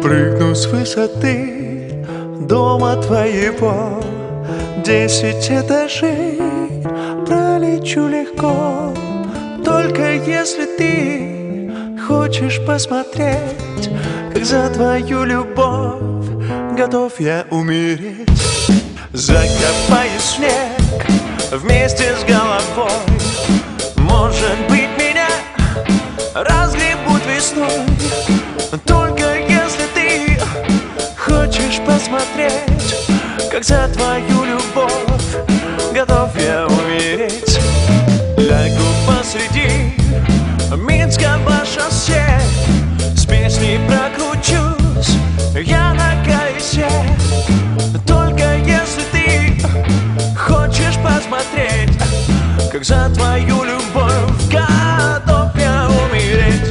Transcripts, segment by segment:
Прыгну с высоты дома твоего, 10 этажей, пролечу легко. Только если ты хочешь посмотреть, как за твою любовь готов я умереть. Закопаю снег вместе с головой. Может быть, меня разгребут весной. Только если ты хочешь посмотреть, как за твою любовь готов я умереть. Лягу посреди Минского шоссе, с песней прокручусь я на колесе. Только если ты хочешь посмотреть, как за твою любовь готов я умереть.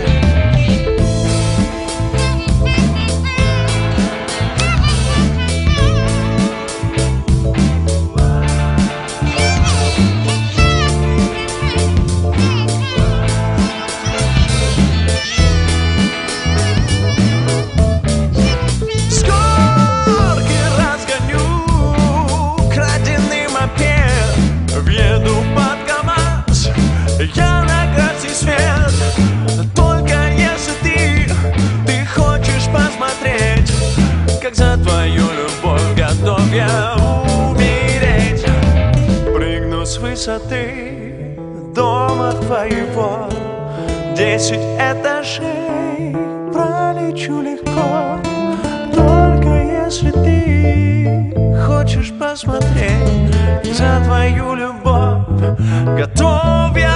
Въеду под КамАЗ, я на красный свет. Только если ты хочешь посмотреть, как за твою любовь готов я умереть. Прыгну с высоты дома твоего, 10 этажей, пролечу легко. Только если ты хочешь посмотреть, за твою любовь готов я